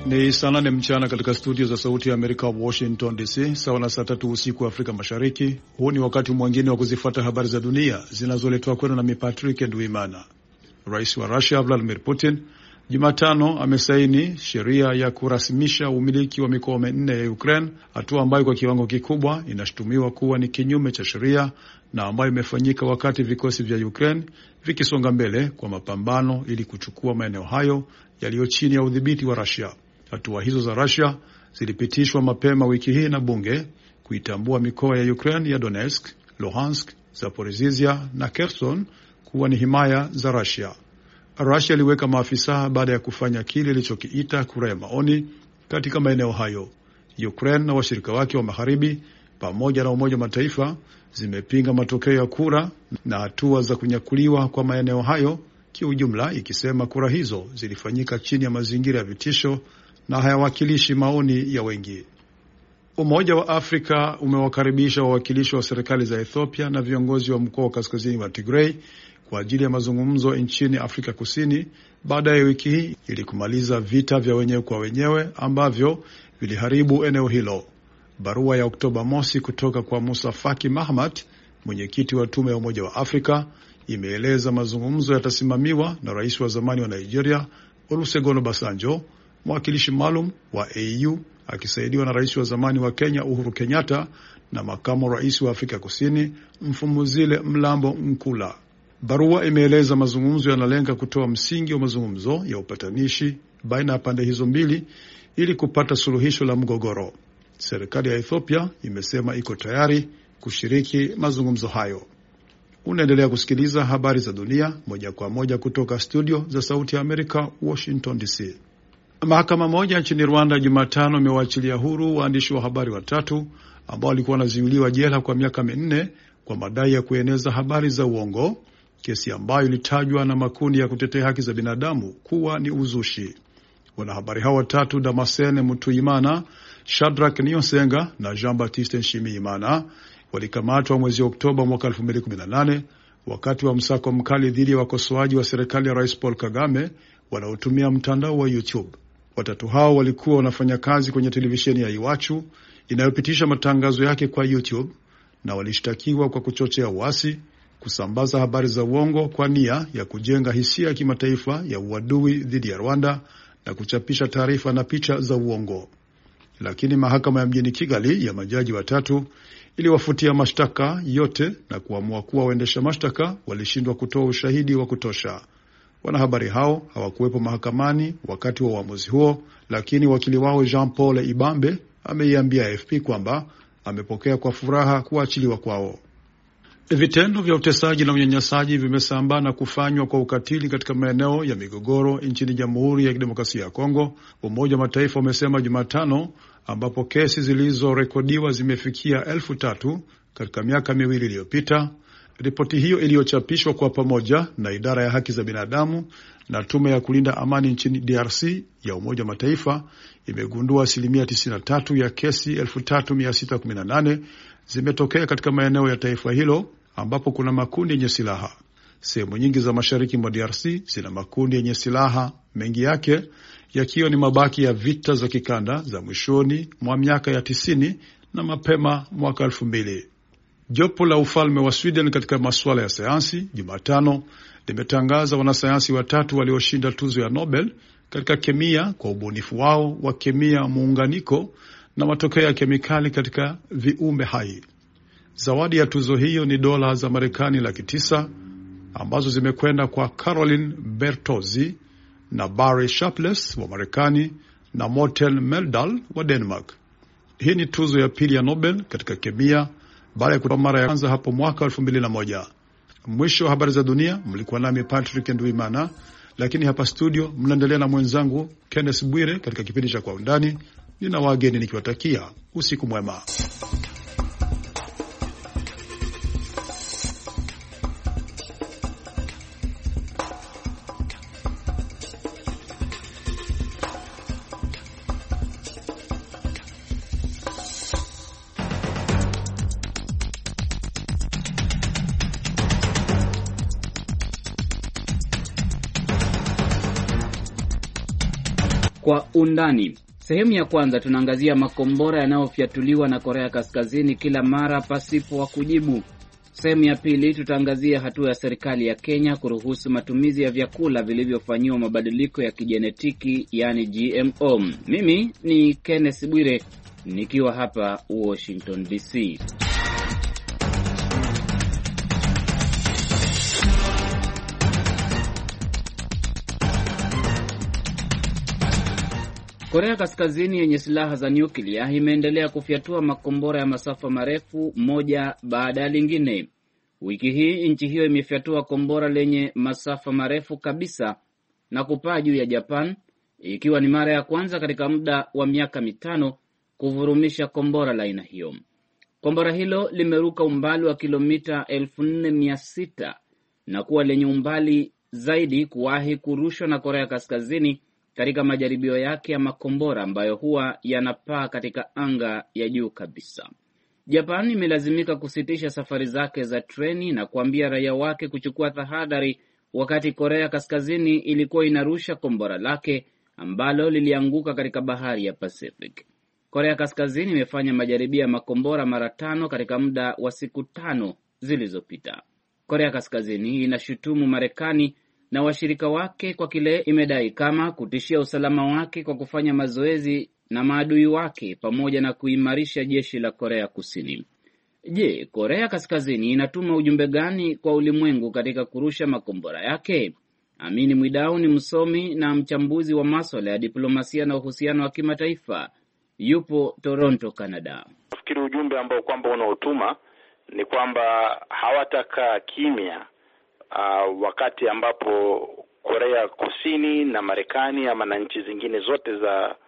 Ni saa 8 mchana katika studio za Sauti ya Amerika Washington DC, sawa na saa 3 usiku wa Afrika Mashariki. Huu ni wakati mwingine wa kuzifuata habari za dunia zinazoletwa kwenu na Patrick Nduimana. Rais wa Russia Vladimir Putin Jumatano amesaini sheria ya kurasimisha umiliki wa mikoa minne ya Ukraine, hatua ambayo kwa kiwango kikubwa inashutumiwa kuwa ni kinyume cha sheria na ambayo imefanyika wakati vikosi vya Ukraine vikisonga mbele kwa mapambano ili kuchukua maeneo hayo yaliyo chini ya udhibiti wa Russia. Hatua hizo za Russia zilipitishwa mapema wiki hii na bunge kuitambua mikoa ya Ukraine ya Donetsk, Luhansk, Zaporizhia na Kherson kuwa ni himaya za Russia. Russia iliweka maafisa baada ya kufanya kile ilichokiita kura ya maoni katika maeneo hayo. Ukraine na washirika wake wa magharibi pamoja na Umoja wa Mataifa zimepinga matokeo ya kura na hatua za kunyakuliwa kwa maeneo hayo kiujumla, ikisema kura hizo zilifanyika chini ya mazingira ya vitisho na hayawakilishi maoni ya wengi. Umoja wa Afrika umewakaribisha wawakilishi wa serikali za Ethiopia na viongozi wa mkoa wa kaskazini wa Tigray kwa ajili ya mazungumzo nchini Afrika Kusini baadaye wiki hii ili kumaliza vita vya wenyewe kwa wenyewe ambavyo viliharibu eneo hilo. Barua ya Oktoba mosi kutoka kwa Musa Faki Mahamat, mwenyekiti wa tume ya Umoja wa Afrika, imeeleza mazungumzo yatasimamiwa na rais wa zamani wa Nigeria Olusegun Obasanjo, mwakilishi maalum wa AU akisaidiwa na rais wa zamani wa Kenya Uhuru Kenyatta na makamu rais wa Afrika Kusini Mfumuzile Mlambo Nkula. Barua imeeleza mazungumzo yanalenga kutoa msingi wa mazungumzo ya upatanishi baina ya pande hizo mbili ili kupata suluhisho la mgogoro. Serikali ya Ethiopia imesema iko tayari kushiriki mazungumzo hayo. Unaendelea kusikiliza habari za dunia moja kwa moja kutoka studio za Sauti ya Amerika Washington DC. Mahakama moja nchini Rwanda Jumatano imewaachilia huru waandishi wa habari watatu ambao walikuwa wanazuiliwa jela kwa miaka 4 kwa madai ya kueneza habari za uongo, kesi ambayo ilitajwa na makundi ya kutetea haki za binadamu kuwa ni uzushi. Wanahabari hao watatu, Damascene Mutuyimana, Shadrack Niyonsenga na Jean-Baptiste Nshimiyimana, walikamatwa mwezi Oktoba mwaka 2018 wakati wa msako mkali dhidi ya wakosoaji wa serikali ya Rais Paul Kagame wanaotumia mtandao wa YouTube. Watatu hao walikuwa wanafanya kazi kwenye televisheni ya Iwachu inayopitisha matangazo yake kwa YouTube na walishtakiwa kwa kuchochea uasi, kusambaza habari za uongo kwa nia ya kujenga hisia ya kimataifa ya uadui dhidi ya Rwanda na kuchapisha taarifa na picha za uongo. Lakini mahakama ya mjini Kigali ya majaji watatu iliwafutia mashtaka yote na kuamua kuwa waendesha mashtaka walishindwa kutoa ushahidi wa kutosha. Wanahabari hao hawakuwepo mahakamani wakati wa uamuzi huo, lakini wakili wao Jean Paul Ibambe ameiambia AFP kwamba amepokea kwa furaha kuachiliwa kwao. Vitendo vya utesaji na unyanyasaji vimesambaa na kufanywa kwa ukatili katika maeneo ya migogoro nchini Jamhuri ya Kidemokrasia ya Kongo, Umoja wa Mataifa umesema Jumatano, ambapo kesi zilizorekodiwa zimefikia 3,000 katika miaka 2 iliyopita. Ripoti hiyo iliyochapishwa kwa pamoja na idara ya haki za binadamu na tume ya kulinda amani nchini DRC ya Umoja wa Mataifa imegundua 93% ya kesi 3,618 zimetokea katika maeneo ya taifa hilo ambapo kuna makundi yenye silaha. Sehemu nyingi za mashariki mwa DRC zina makundi yenye silaha, mengi yake yakiwa ni mabaki ya vita za kikanda za mwishoni mwa miaka ya 90 na mapema mwaka 2000. Jopo la ufalme wa Sweden katika masuala ya sayansi Jumatano limetangaza wanasayansi watatu walioshinda tuzo ya Nobel katika kemia kwa ubunifu wao wa kemia muunganiko na matokeo ya kemikali katika viumbe hai. Zawadi ya tuzo hiyo ni dola za Marekani 900,000 ambazo zimekwenda kwa Caroline Bertozzi na Barry Sharpless wa Marekani na Morten Meldal wa Denmark. Hii ni tuzo ya pili ya Nobel katika kemia baada ya kutoa mara ya kwanza hapo mwaka 2001. Mwisho wa habari za dunia, mlikuwa nami Patrick Nduimana, lakini hapa studio mnaendelea na mwenzangu Kenneth Bwire katika kipindi cha Kwa Undani. Nina wageni nikiwatakia usiku mwema. Kwa undani. Sehemu ya kwanza tunaangazia makombora yanayofyatuliwa na Korea Kaskazini kila mara pasipo wa kujibu. Sehemu ya pili tutaangazia hatua ya serikali ya Kenya kuruhusu matumizi ya vyakula vilivyofanyiwa mabadiliko ya kijenetiki, yani GMO. Mimi ni Kenneth Bwire nikiwa hapa Washington DC. Korea Kaskazini yenye silaha za nyuklia imeendelea kufyatua makombora ya masafa marefu moja baada ya lingine. Wiki hii nchi hiyo imefyatua kombora lenye masafa marefu kabisa na kupaa juu ya Japan, ikiwa ni mara ya kwanza katika muda wa miaka 5 kuvurumisha kombora la aina hiyo. Kombora hilo limeruka umbali wa kilomita 4600 na kuwa lenye umbali zaidi kuwahi kurushwa na Korea Kaskazini katika majaribio yake ya makombora ambayo huwa yanapaa katika anga ya juu kabisa. Japan imelazimika kusitisha safari zake za treni na kuambia raia wake kuchukua tahadhari wakati Korea Kaskazini ilikuwa inarusha kombora lake ambalo lilianguka katika bahari ya Pacific. Korea Kaskazini imefanya majaribio ya makombora mara 5 katika muda wa siku 5 zilizopita. Korea Kaskazini inashutumu Marekani na washirika wake kwa kile imedai kama kutishia usalama wake kwa kufanya mazoezi na maadui wake pamoja na kuimarisha jeshi la Korea Kusini. Je, Korea Kaskazini inatuma ujumbe gani kwa ulimwengu katika kurusha makombora yake? Amini Mwidau ni msomi na mchambuzi wa masuala ya diplomasia na uhusiano wa kimataifa. Yupo Toronto, Canada. Nafikiri ujumbe ambao kwamba unaotuma ni kwamba hawataka kimya wakati ambapo Korea Kusini na Marekani ama na nchi zingine zote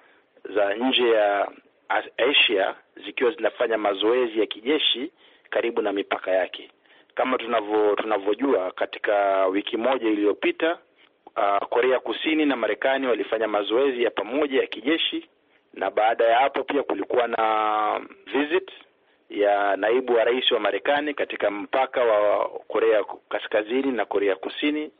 za nje ya Asia zikiwa zinafanya mazoezi ya kijeshi karibu na mipaka yake. Kama tunavyojua katika wiki moja iliyopita, Korea Kusini na Marekani walifanya mazoezi ya pamoja ya kijeshi, na baada ya hapo pia kulikuwa na visit ya naibu wa rais wa Marekani katika mpaka wa Korea Kaskazini na Korea Kusini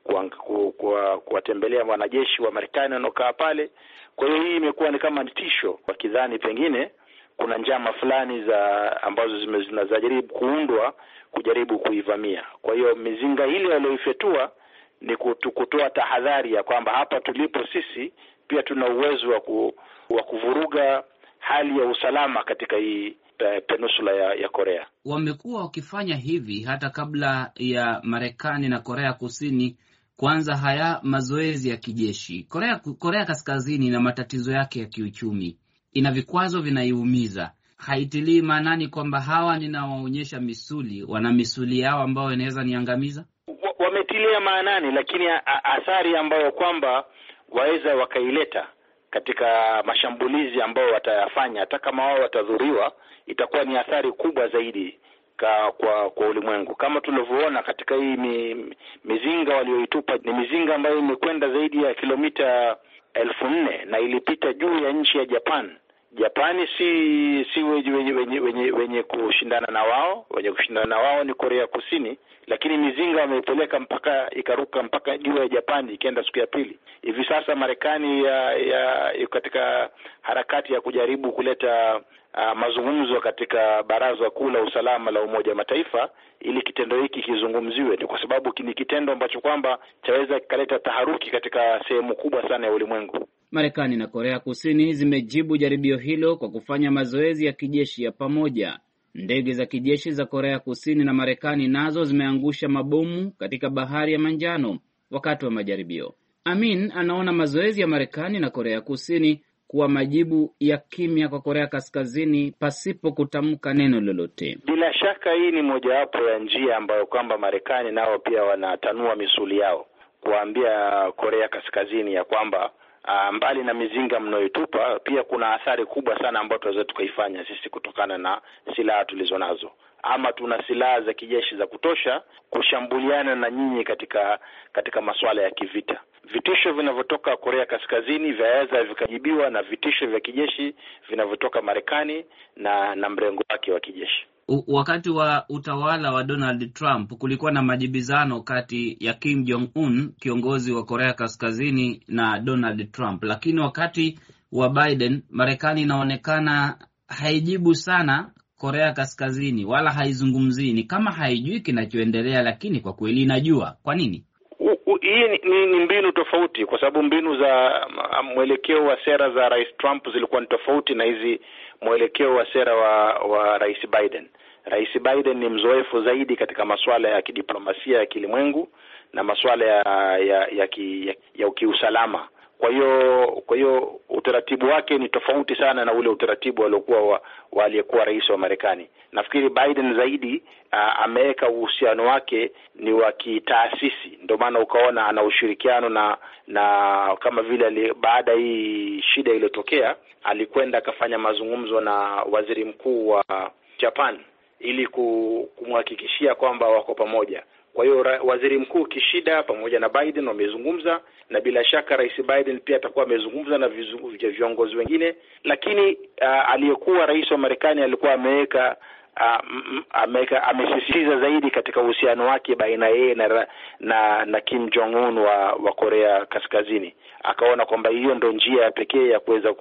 kuwatembelea wanajeshi wa Marekani wanaokaa pale. Kwa hiyo hii imekuwa ni kama tisho, wakidhani pengine kuna njama fulani ambazo zinajaribu kuundwa kujaribu kuivamia. Kwa hiyo mizinga ile walioifetua ni kutoa tahadhari ya kwamba hapa tulipo sisi pia tuna uwezo wa kuvuruga hali ya usalama katika hii peninsula ya Korea. Wamekuwa wakifanya hivi hata kabla ya Marekani na Korea Kusini kwanza haya mazoezi ya kijeshi. Korea Kaskazini na matatizo yake ya kiuchumi, ina vikwazo vinaiumiza. Haitilii maanani kwamba hawa ninawaonyesha misuli, wana misuli yao ambao inaweza niangamiza. Wametilia maanani, lakini athari ambayo kwamba waweza wakaileta katika mashambulizi ambayo watayafanya, hata kama wao watadhuriwa, itakuwa ni athari kubwa zaidi kwa ulimwengu. Kama tulivyoona katika hii mizinga walioitupa, ni mizinga ambayo imekwenda zaidi ya kilomita 4,000 na ilipita juu ya nchi ya Japan. Japani si wenye kushindana na wao, wenye kushindana na wao ni Korea Kusini, lakini mizinga wameipeleka mpaka ikaruka mpaka juu ya Japani, ikaenda siku ya pili. Hivi sasa Marekani katika harakati ya kujaribu kuleta mazungumzo katika Baraza Kuu la Usalama la Umoja wa Mataifa ili kitendo hiki kizungumziwe, ni kwa sababu ni kitendo ambacho kwamba chaweza kaleta taharuki katika sehemu kubwa sana ya ulimwengu. Marekani na Korea Kusini zimejibu jaribio hilo kwa kufanya mazoezi ya kijeshi ya pamoja. Ndege za kijeshi za Korea Kusini na Marekani nazo zimeangusha mabomu katika bahari ya Manjano wakati wa majaribio. Amin anaona mazoezi ya Marekani na Korea Kusini kuwa majibu ya kimya kwa Korea Kaskazini pasipo kutamka neno lolote. Bila shaka hii ni mojawapo ya njia ambayo kwamba Marekani nao pia wanatanua misuli yao kuambia Korea Kaskazini ya kwamba mbali na mizinga mnayoitupa, pia kuna athari kubwa sana ambayo tunaweza tukaifanya sisi kutokana na silaha tulizonazo, ama tuna silaha za kijeshi za kutosha kushambuliana na nyinyi katika masuala ya kivita. Vitisho vinavyotoka Korea Kaskazini vyaweza vikajibiwa na vitisho vya kijeshi vinavyotoka Marekani na mrengo wake wa kijeshi. Wakati wa utawala wa Donald Trump kulikuwa na majibizano kati ya Kim Jong-un, kiongozi wa Korea Kaskazini, na Donald Trump. Lakini wakati wa Biden, Marekani inaonekana haijibu sana Korea Kaskazini wala haizungumzii. Ni kama haijui kinachoendelea, lakini kwa kweli inajua. Kwa nini? Hii ni mbinu tofauti, kwa sababu mbinu za mwelekeo wa sera za Rais Trump zilikuwa ni tofauti na hizi mwelekeo wa sera wa Rais Biden. Rais Biden ni mzoefu zaidi katika masuala ya kidiplomasia ya kilimwengu na masuala ya kiusalama. Kwa hiyo utaratibu wake ni tofauti sana na ule utaratibu aliokuwa aliyekuwa rais wa Marekani. Nafikiri Biden zaidi ameweka uhusiano wake ni wa kitaasisi, ndio maana ukaona ana ushirikiano na kama vile baada hii shida iliyotokea alikwenda akafanya mazungumzo na waziri mkuu wa Japan ili kumhakikishia kwamba wako pamoja. Kwa hiyo waziri mkuu Kishida pamoja na Biden wamezungumza, na bila shaka rais Biden pia atakuwa amezungumza na viongozi wengine, lakini aliyekuwa rais wa Marekani alikuwa amesisitiza zaidi katika uhusiano wake baina yeye na Kim Jong-un wa Korea Kaskazini. Akaona kwamba hiyo ndio njia pekee ya kuweza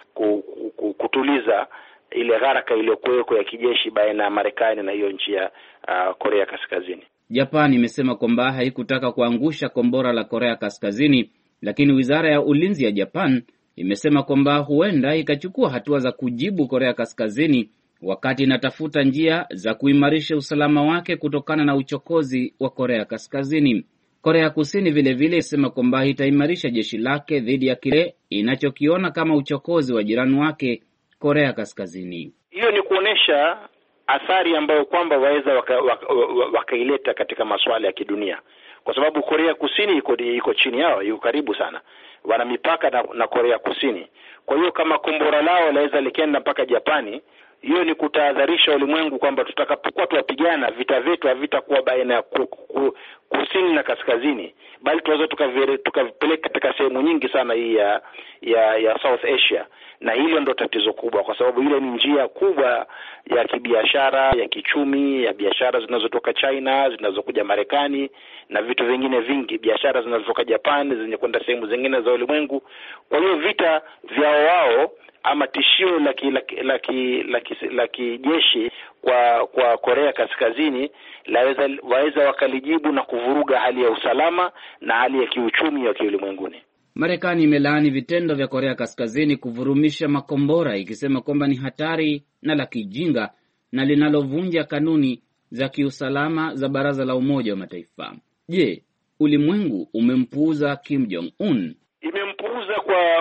kutuliza ile gharaka iliyokuweko ya kijeshi baina ya Marekani na hiyo nchi ya Korea Kaskazini. Japan imesema kwamba haikutaka kuangusha kombora la Korea Kaskazini, lakini wizara ya ulinzi ya Japan imesema kwamba huenda ikachukua hatua za kujibu Korea Kaskazini wakati inatafuta njia za kuimarisha usalama wake kutokana na uchokozi wa Korea Kaskazini. Korea Kusini vile isema kwamba itaimarisha jeshi lake dhidi ya kile inachokiona kama uchokozi wa jirani wake Korea Kaskazini. Hiyo ni kuonesha athari ambayo kwamba waweza wakaileta katika masuala ya kidunia, kwa sababu Korea Kusini iko chini yao, iko karibu sana, wana mipaka na Korea Kusini. Kwa hiyo kama kombora lao laweza likenda mpaka Japani, hiyo ni kutahadharisha ulimwengu kwamba tutakapokuwa tuwapigana, vita vyetu havitakuwa baina ya kusini na kaskazini, bali tunaweza tukavipeleka katika sehemu nyingi sana hii ya South Asia. Na hilo ndo tatizo kubwa, kwa sababu ile ni njia kubwa ya kibiashara, ya kichumi, ya biashara zinazotoka China, zinazokuja Marekani na vitu vingine vingi, biashara zinazotoka Japan zenye kwenda sehemu zingine za ulimwengu. Kwa hiyo vita vyao wao ama tishio la kijeshi kwa Korea Kaskazini waweza wakalijibu na kuvuruga hali ya usalama na hali ya kiuchumi ya kiulimwenguni. Marekani imelaani vitendo vya Korea Kaskazini kuvurumisha makombora, ikisema kwamba ni hatari na la kijinga na linalovunja kanuni za kiusalama za Baraza la Umoja wa Mataifa. Je, ulimwengu umempuuza Kim Jong-un? Imempuuza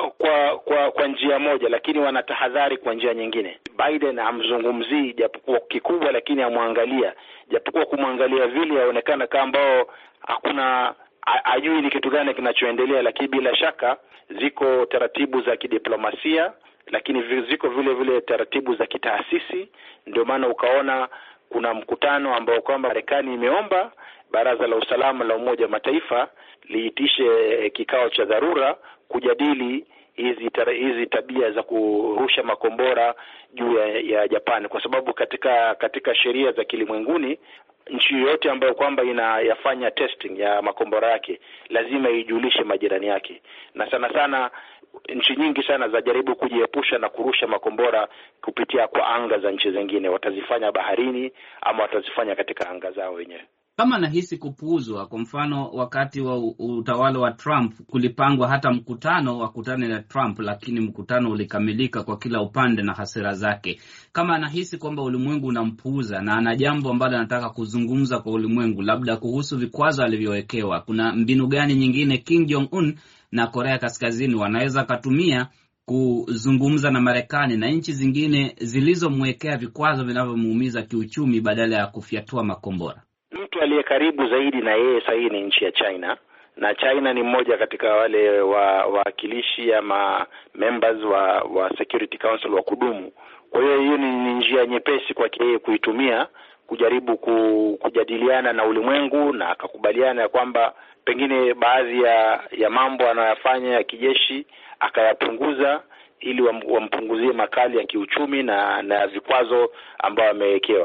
kwa njia moja, lakini wanatahadhari kwa njia nyingine. Biden hamzungumzii japokuwa kikubwa, lakini amwangalia, japokuwa kumwangalia vile yaonekana kama ambao hakuna ajui ni kitu gani kinachoendelea, lakini bila shaka ziko taratibu za kidiplomasia, lakini ziko vile taratibu za kitaasisi. Ndio maana ukaona kuna mkutano ambao kwamba Marekani imeomba Baraza la Usalama la Umoja wa Mataifa liitishe kikao cha dharura kujadili hizi tabia za kurusha makombora juu ya Japan, kwa sababu katika sheria za kilimwenguni nchi yote ambayo kwamba inayafanya testing ya makombora yake lazima ijulishe majirani yake, na sana nchi nyingi sana zajaribu kujiepusha na kurusha makombora kupitia kwa anga za nchi zingine. Watazifanya baharini ama watazifanya katika anga zao wenyewe. Kama nahisi kupuuzwa, kwa mfano wakati wa utawala wa Trump kulipangwa hata mkutano wakutane na Trump, lakini mkutano ulikamilika kwa kila upande na hasira zake. Kama nahisi kwamba ulimwengu unampuuza na ana jambo ambalo anataka kuzungumza kwa ulimwengu, labda kuhusu vikwazo alivyowekewa, kuna mbinu gani nyingine Kim Jong-un na Korea Kaskazini wanaweza katumia kuzungumza na Marekani na nchi zingine zilizomwekea vikwazo vinavyomuumiza kiuchumi badala ya kufyatua makombora? Mtu aliye karibu zaidi na yeye sasa ni nchi ya China, na China ni mmoja katika wale wawakilishi ama members wa Security Council wa kudumu. Kwa hiyo ni njia nyepesi kwake yeye kuitumia kujaribu kujadiliana na ulimwengu, na akakubaliana ya kwamba pengine baadhi ya mambo anayofanya ya kijeshi akayapunguza ili wampunguzie makali ya kiuchumi na vikwazo ambao amewekewa.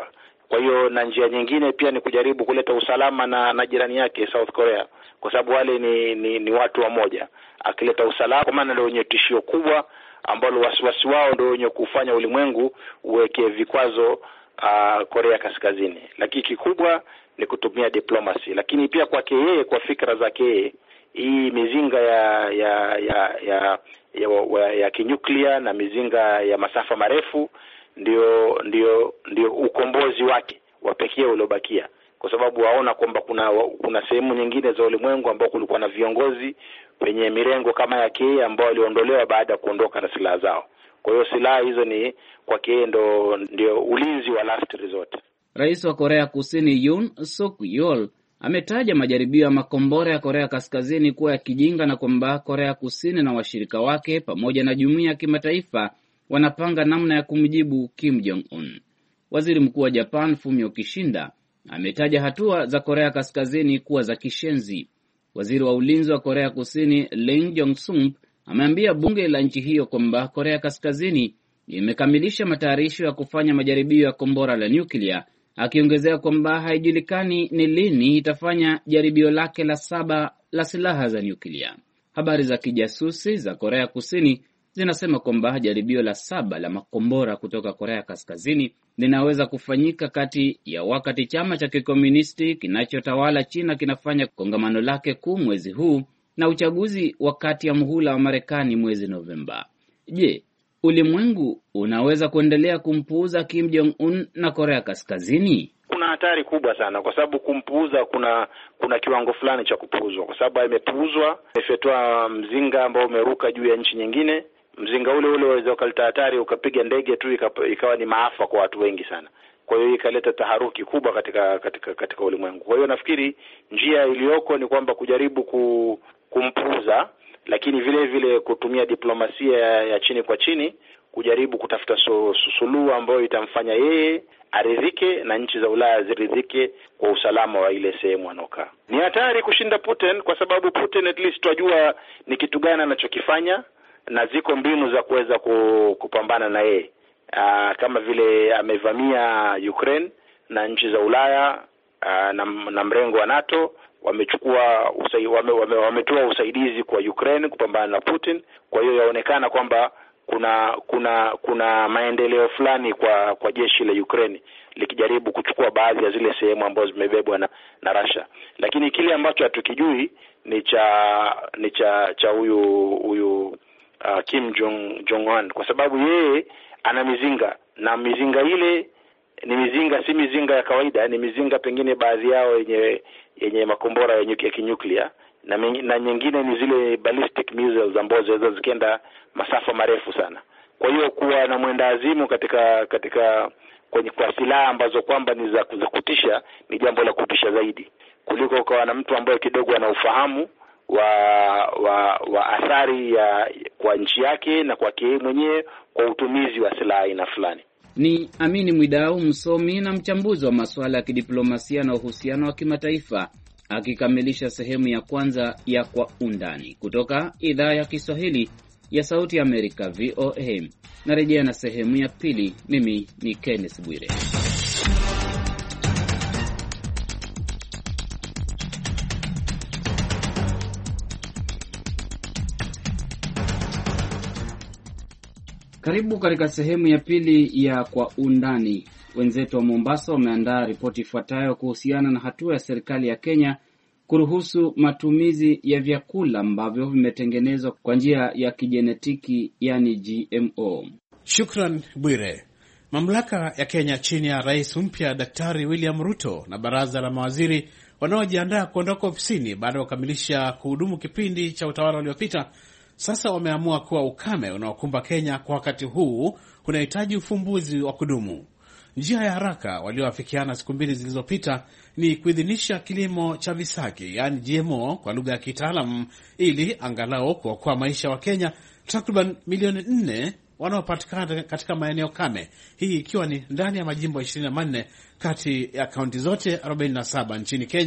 Kwa hiyo na njia nyingine pia ni kujaribu kuleta usalama na jirani yake South Korea, kwa sababu wale ni watu wamoja. Akileta usalama, kwa maana ndio wenye tishio kubwa ambalo wasiwasi wao ndio wenye kufanya ulimwengu uweke vikwazo Korea Kaskazini. Lakini kikubwa ni kutumia diplomacy. Lakini pia kwake yeye, kwa fikra zake yeye, hii mizinga ya kinyuklia na mizinga ya masafa marefu ndio ukombozi wake wa pekee uliobakia, kwa sababu waona kwamba kuna sehemu nyingine za ulimwengu ambao kulikuwa na viongozi wenye mirengo kama yake ambao waliondolewa baada ya kuondoka na silaha zao. Kwa hiyo silaha hizo ni kwake ndio ulinzi wa last resort. Rais wa Korea Kusini Yoon Suk Yeol ametaja majaribio ya makombora ya Korea Kaskazini kuwa ya kijinga na kwamba Korea Kusini na washirika wake pamoja na jumuiya ya kimataifa wanapanga namna ya kumjibu Kim Jong-un. Waziri Mkuu wa Japan Fumio Kishida ametaja hatua za Korea Kaskazini kuwa za kishenzi. Waziri wa ulinzi wa Korea Kusini Lee Jong-sung ameambia bunge la nchi hiyo kwamba Korea Kaskazini imekamilisha matayarisho ya kufanya majaribio ya kombora la nyuklia, akiongezea kwamba haijulikani ni lini itafanya jaribio lake la 7 la silaha za nyuklia. Habari za kijasusi za Korea Kusini zinasema kwamba jaribio la 7 la makombora kutoka Korea Kaskazini linaweza kufanyika kati ya wakati chama cha kikomunisti kinachotawala China kinafanya kongamano lake kuu mwezi huu na uchaguzi wakati ya muhula wa Marekani mwezi Novemba. Je, ulimwengu unaweza kuendelea kumpuuza Kim Jong-un na Korea Kaskazini? Kuna hatari kubwa sana, kwa sababu kumpuuza kuna kiwango fulani cha kupuuzwa, kwa sababu amepuuzwa, amefetua mzinga ambao umeruka juu ya nchi nyingine. Mzinga ule waweza ukaleta hatari, ukapiga ndege tu ikawa ni maafa kwa watu wengi sana. Kwa hiyo ikaleta taharuki kubwa katika ulimwengu. Kwa hiyo nafikiri njia iliyoko ni kwamba kujaribu kumpuuza, lakini vile vile kutumia diplomasia ya chini kwa chini, kujaribu kutafuta suluhu ambayo itamfanya yeye aridhike na nchi za Ulaya ziridhike kwa usalama wa ile sehemu anaokaa. Ni hatari kushinda Putin, kwa sababu Putin at least tunajua ni kitu gani anachokifanya na ziko mbinu za kuweza kupambana na yeye. Kama vile amevamia Ukraine na nchi za Ulaya na mrengo wa NATO wametoa usaidizi kwa Ukraine kupambana na Putin. Kwa hiyo yaonekana kwamba kuna maendeleo fulani kwa jeshi la Ukraine likijaribu kuchukua baadhi ya zile sehemu ambazo zimebebwa na Russia. Lakini kile ambacho hatukijui ni cha huyu Kim Jong-un, kwa sababu yeye ana mizinga, na mizinga ile ni mizinga, si mizinga ya kawaida, ni mizinga pengine baadhi yao yenye makombora ya kinyuklia, na nyingine ni zile ballistic missiles ambazo zinaweza zikenda masafa marefu sana. Kwa hiyo kuwa na mwenda azimu kwa silaha ambazo kwamba ni za kutisha ni jambo la kutisha zaidi kuliko ukawa na mtu ambaye kidogo ana ufahamu wa athari kwa nchi yake na kwake mwenyewe kwa utumizi wa silaha aina fulani. Ni Amini Mwidau, msomi na mchambuzi wa masuala ya kidiplomasia na uhusiano wa kimataifa, akikamilisha sehemu ya kwanza ya Kwa Undani kutoka idhaa ya Kiswahili ya Sauti ya Amerika, VOA. Narejea na sehemu ya pili. Mimi ni Kenneth Bwire. Karibu katika sehemu ya pili ya Kwa Undani. Wenzetu wa Mombasa wameandaa ripoti ifuatayo kuhusiana na hatua ya serikali ya Kenya kuruhusu matumizi ya vyakula ambavyo vimetengenezwa kwa njia ya kijenetiki, yani GMO. Shukran Bwire. Mamlaka ya Kenya chini ya rais mpya Daktari William Ruto na baraza la mawaziri wanaojiandaa kuondoka ofisini baada ya kukamilisha kuhudumu kipindi cha utawala uliopita, sasa wameamua kuwa ukame unaokumba Kenya kwa wakati huu unahitaji ufumbuzi wa kudumu. Njia ya haraka walioafikiana siku 2 zilizopita ni kuidhinisha kilimo cha visaki, yani GMO kwa lugha ya kitaalamu, ili angalau kuokoa maisha wa Kenya takriban milioni 4 wanaopatikana katika maeneo kame, hii ikiwa ni ndani ya majimbo 24 kati ya kaunti zote 47 nchini Kenya.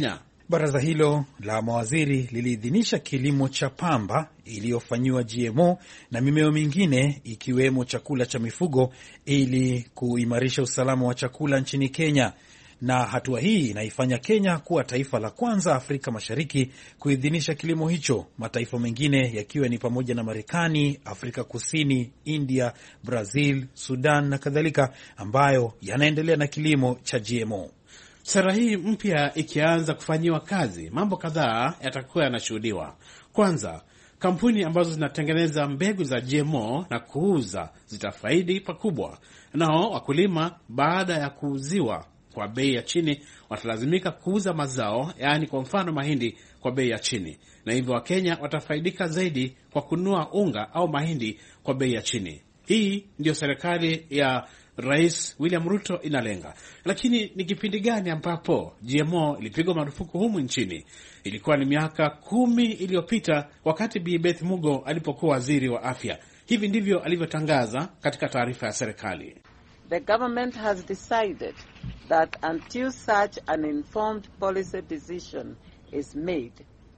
Baraza hilo la mawaziri liliidhinisha kilimo cha pamba iliyofanyiwa GMO na mimeo mingine ikiwemo chakula cha mifugo ili kuimarisha usalama wa chakula nchini Kenya. Na hatua hii inaifanya Kenya kuwa taifa la kwanza Afrika Mashariki kuidhinisha kilimo hicho, mataifa mengine yakiwa ni pamoja na Marekani, Afrika Kusini, India, Brazil, Sudan na kadhalika, ambayo yanaendelea na kilimo cha GMO. Sera hii mpya ikianza kufanyiwa kazi, mambo kadhaa yatakuwa yanashuhudiwa. Kwanza, kampuni ambazo zinatengeneza mbegu za GMO na kuuza zitafaidi pakubwa. Nao wakulima baada ya kuuziwa kwa bei ya chini watalazimika kuuza mazao, yaani kwa mfano mahindi, kwa bei ya chini. Na hivyo Wakenya watafaidika zaidi kwa kununua unga au mahindi kwa bei ya chini. Hii ndio serikali ya Rais William Ruto inalenga. Lakini ni kipindi gani ambapo GMO ilipigwa marufuku humu nchini? Ilikuwa ni miaka 10 iliyopita wakati Bi Beth Mugo alipokuwa waziri wa afya. Hivi ndivyo alivyotangaza katika taarifa ya serikali. The government has decided that until such an informed policy decision is made,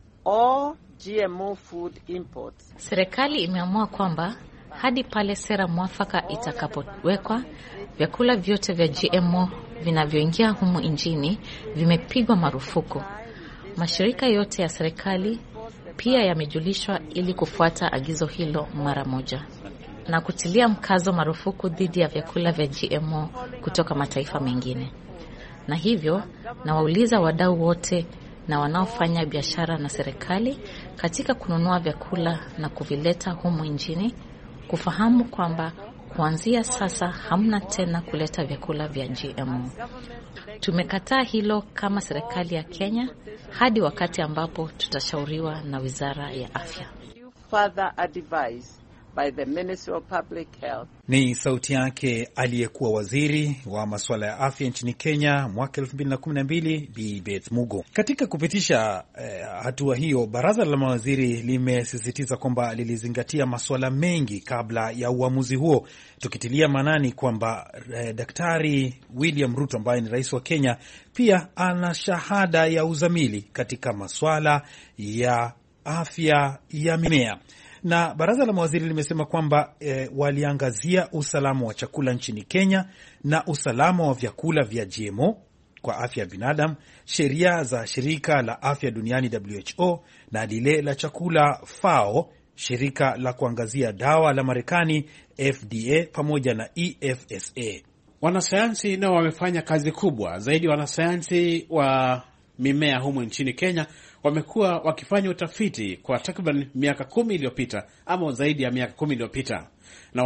all GMO food imports. Serikali imeamua kwamba hadi pale sera mwafaka itakapowekwa, vyakula vyote vya GMO vinavyoingia humu nchini vimepigwa marufuku. Mashirika yote ya serikali pia yamejulishwa ili kufuata agizo hilo mara moja na kutilia mkazo marufuku dhidi ya vyakula vya GMO kutoka mataifa mengine. Na hivyo nawauliza wadau wote na wanaofanya biashara na serikali katika kununua vyakula na kuvileta humu nchini kufahamu kwamba kuanzia sasa hamna tena kuleta vyakula vya GMO. Tumekataa hilo kama serikali ya Kenya hadi wakati ambapo tutashauriwa na Wizara ya Afya. Further advice by the Ministry of Public Health. Ni sauti yake aliyekuwa waziri wa masuala ya afya nchini Kenya mwaka 2012 Bi Beth Mugo. Katika kupitisha hatua hiyo, baraza la mawaziri limesisitiza kwamba lilizingatia masuala mengi kabla ya uamuzi huo, tukitilia maanani kwamba Daktari William Ruto ambaye ni rais wa Kenya pia ana shahada ya uzamili katika masuala ya afya ya mimea. Na baraza la mawaziri limesema kwamba waliangazia usalama wa chakula nchini Kenya na usalama wa vyakula vya GMO kwa afya ya binadamu, sheria za shirika la afya duniani WHO na lile la chakula FAO, shirika la kuangazia dawa la Marekani FDA pamoja na EFSA. Wanasayansi nao wamefanya kazi kubwa zaidi. Wanasayansi wa mimea humu nchini Kenya wamekuwa wakifanya utafiti kwa takriban miaka 10 iliyopita ama zaidi ya miaka 10 iliyopita, na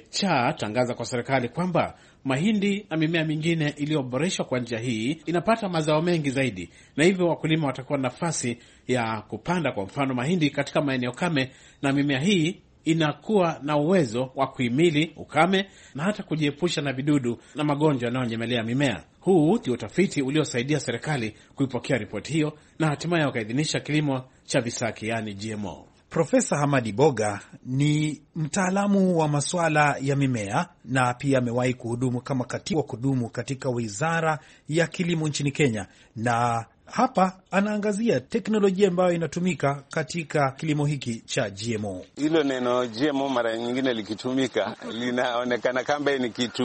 tangaza kwa serikali kwamba mahindi na mimea mingine iliyoboreshwa kwa njia hii inapata mazao mengi zaidi, na hivyo wakulima watakuwa na nafasi ya kupanda kwa mfano mahindi katika maeneo kame, na mimea hii inakuwa na uwezo wa kuhimili ukame na hata kujiepusha na vidudu na magonjwa yanayonyemelea mimea. Huu ndio utafiti uliosaidia serikali kuipokea ripoti hiyo na hatimaye wakaidhinisha kilimo cha visaki, yani GMO. Profesa Hamadi Boga ni mtaalamu wa masuala ya mimea na pia amewahi kuhudumu kama katibu wa kudumu katika Wizara ya Kilimo nchini Kenya, na hapa anaangazia teknolojia ambayo inatumika katika kilimo hiki cha GMO. Hilo neno GMO mara nyingine likitumika linaonekana kama ni kitu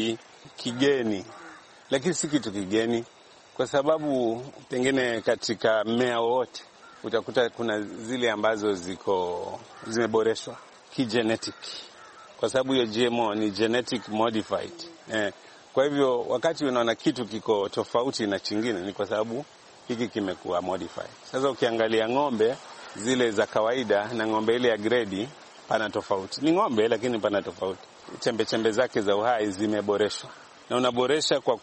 kigeni, lakini si kitu kigeni, kwa sababu pengine katika mmea wote utakuta kuna zile ambazo zimeboreshwa kigenetic, kwa sababu hiyo GMO ni genetic modified. Kwa hivyo wakati unaona kitu kiko tofauti na chingine ni kwa sababu hiki kimekuwa modified. Sasa ukiangalia ng'ombe zile za kawaida na ng'ombe ile ya grade, pana tofauti. Ni ng'ombe lakini pana tofauti. Chembe zake za uhai zimeboreshwa. Na unaboresha kwa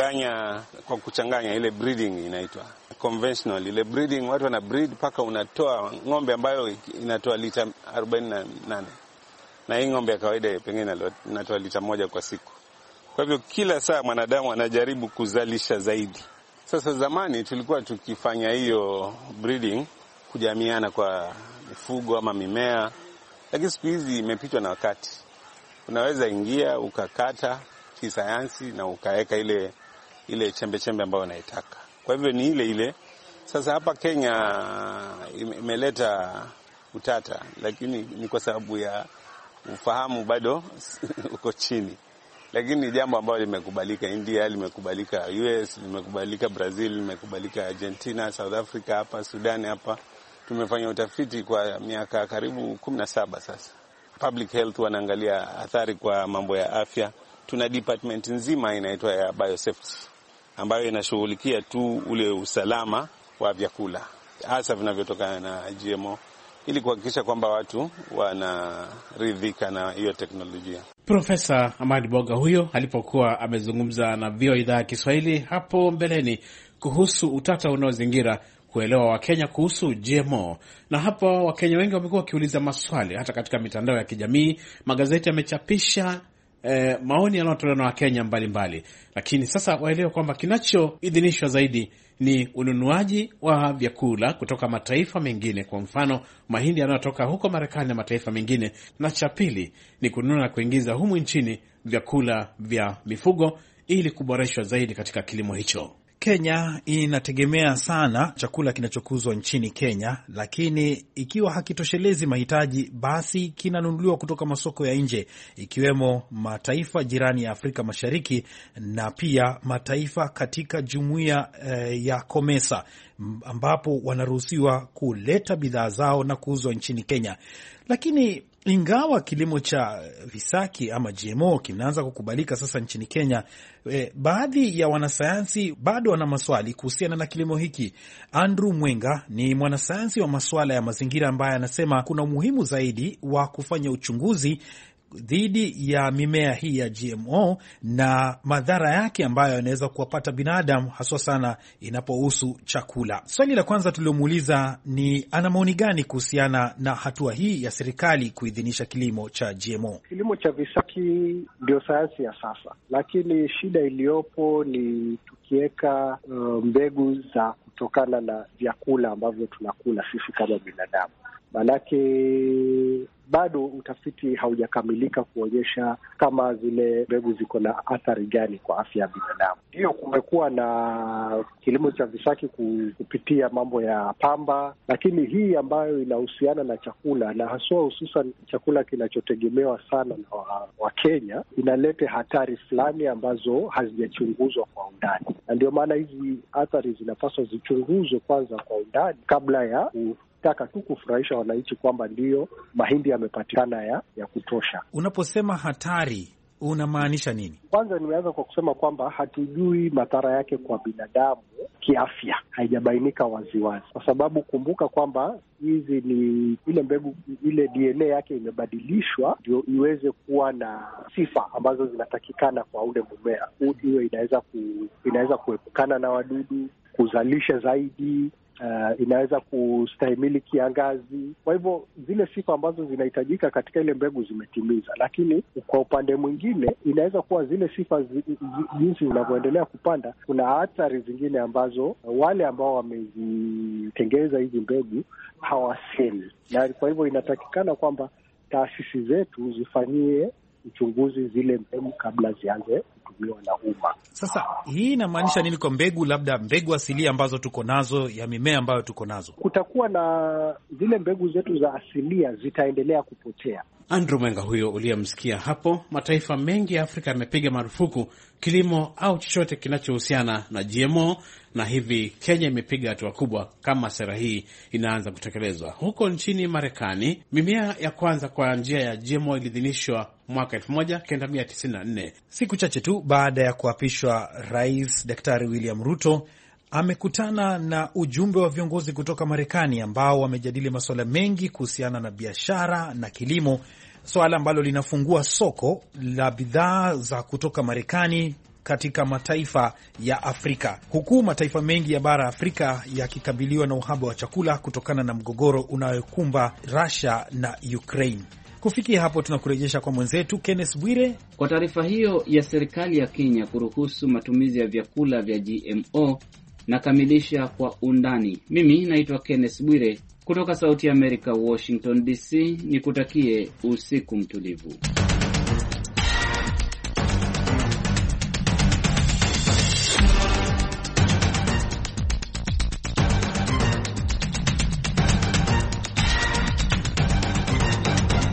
kuchanganya ile breeding inaitwa conventional. Ile breeding watu wana breed paka unatoa ng'ombe ambayo inatoa lita 48. Na hii ng'ombe ya kawaida pengine inatoa lita 1 kwa siku. Kwa hivyo kila saa mwanadamu anajaribu kuzalisha zaidi. Sasa zamani tulikuwa tukifanya hiyo breeding kujamiana kwa mifugo ama mimea, lakini siku hizi imepitwa na wakati. Unaweza ingia ukakata kisayansi na ukaweka ile chembe ambayo unaitaka. Kwa hivyo ni ile Sasa hapa Kenya imeleta utata, lakini ni kwa sababu ya ufahamu bado uko chini. Lakini ni jambo ambalo limekubalika. India limekubalika, US limekubalika, Brazil limekubalika, Argentina, South Africa, hapa Sudan hapa tumefanya utafiti kwa miaka karibu 17 sasa. Public health wanaangalia athari kwa mambo ya afya. Tuna department nzima inaitwa ya biosafety ambayo inashughulikia tu ule usalama wa vyakula hasa vinavyotokana na GMO ili kuhakikisha kwamba watu wanaridhika na hiyo teknolojia. Profesa Ahmad Boga huyo alipokuwa amezungumza na VOA idhaa ya Kiswahili hapo mbeleni kuhusu utata unaozingira kuelewa Wakenya kuhusu GMO. Na hapo Wakenya wengi wamekuwa wakiuliza maswali hata katika mitandao ya kijamii. Magazeti yamechapisha maoni yanayotolewa na Wakenya mbalimbali. Lakini sasa waelewe kwamba kinachoidhinishwa zaidi ni ununuaji wa vyakula kutoka mataifa mengine, kwa mfano mahindi yanayotoka huko Marekani na mataifa mengine, na cha pili ni kununua na kuingiza humu nchini vyakula vya mifugo ili kuboreshwa zaidi katika kilimo hicho. Kenya inategemea sana chakula kinachokuzwa nchini Kenya, lakini ikiwa hakitoshelezi mahitaji, basi kinanunuliwa kutoka masoko ya nje, ikiwemo mataifa jirani ya Afrika Mashariki na pia mataifa katika jumuiya ya COMESA, ambapo wanaruhusiwa kuleta bidhaa zao na kuuzwa nchini Kenya. Lakini ingawa kilimo cha visaki ama GMO kinaanza kukubalika sasa nchini Kenya, baadhi ya wanasayansi bado wana maswali kuhusiana na kilimo hiki. Andrew Mwenga ni mwanasayansi wa masuala ya mazingira ambaye anasema kuna umuhimu zaidi wa kufanya uchunguzi dhidi ya mimea hii ya GMO na madhara yake ambayo yanaweza kuwapata binadamu, haswa sana inapohusu chakula. Swali la kwanza tuliomuuliza ni ana maoni gani kuhusiana na hatua hii ya serikali kuidhinisha kilimo cha GMO. Kilimo cha visaki ndio sayansi ya sasa, lakini shida iliyopo ni tukiweka mbegu za kutokana na vyakula ambavyo tunakula sisi kama binadamu. Manake bado utafiti haujakamilika kuonyesha kama zile mbegu ziko na athari gani kwa afya ya binadamu. Hiyo kumekuwa na kilimo cha visaki kupitia mambo ya pamba, lakini hii ambayo inahusiana na chakula na haswa hususan chakula kinachotegemewa sana na wa Kenya, inaleta hatari fulani ambazo hazijachunguzwa kwa undani. Na ndio maana hizi athari zinapaswa zichunguzwe kwanza kwa undani kabla ya taka tu kufurahisha wananchi kwamba ndio mahindi yamepatikana ya kutosha. Unaposema hatari unamaanisha nini? Kwanza nimeanza kwa kusema kwamba hatujui madhara yake kwa binadamu kiafya, haijabainika waziwazi, kwa sababu kumbuka kwamba hizi ni ile mbegu, ile DNA yake imebadilishwa ndio iweze kuwa na sifa ambazo zinatakikana kwa ule mmea. Hiyo inaweza kuepukana na wadudu, kuzalisha zaidi, inaweza kustahimili kiangazi. Kwa hivyo zile sifa ambazo zinahitajika katika ile mbegu zimetimiza, lakini kwa upande mwingine inaweza kuwa zile sifa jinsi zinavyoendelea kupanda, kuna athari zingine ambazo wale ambao wamezitengeza hizi mbegu hawasemi, na kwa hivyo inatakikana kwamba taasisi zetu zifanyie uchunguzi zile mbegu kabla zianze kutumiwa na umma. Sasa hii inamaanisha nini kwa mbegu, labda mbegu asilia ambazo tuko nazo ya mimea ambayo tuko nazo? Kutakuwa na zile mbegu zetu za asilia zitaendelea kupotea. Andrew Mwenga huyo uliyemsikia hapo. Mataifa mengi ya Afrika yamepiga marufuku kilimo au chochote kinachohusiana na GMO, na hivi Kenya imepiga hatua kubwa kama sera hii inaanza kutekelezwa. Huko nchini Marekani, mimea ya kwanza kwa njia ya GMO ilidhinishwa mwaka 1994. Siku chache tu baada ya kuapishwa, Rais Daktari William Ruto amekutana na ujumbe wa viongozi kutoka Marekani ambao wamejadili masuala mengi kuhusiana na biashara na kilimo, swala ambalo linafungua soko la bidhaa za kutoka Marekani katika mataifa ya Afrika, huku mataifa mengi ya bara Afrika yakikabiliwa na uhaba wa chakula kutokana na mgogoro unayokumba Russia na Ukraine. Kufikia hapo tunakurejesha kwa mwenzetu Kenneth Bwire kwa taarifa hiyo ya serikali ya Kenya kuruhusu matumizi ya vyakula vya GMO. Nakamilisha kwa undani. Mimi naitwa Kenneth Bwire kutoka Sauti ya Amerika, Washington DC. Nikutakie usiku mtulivu.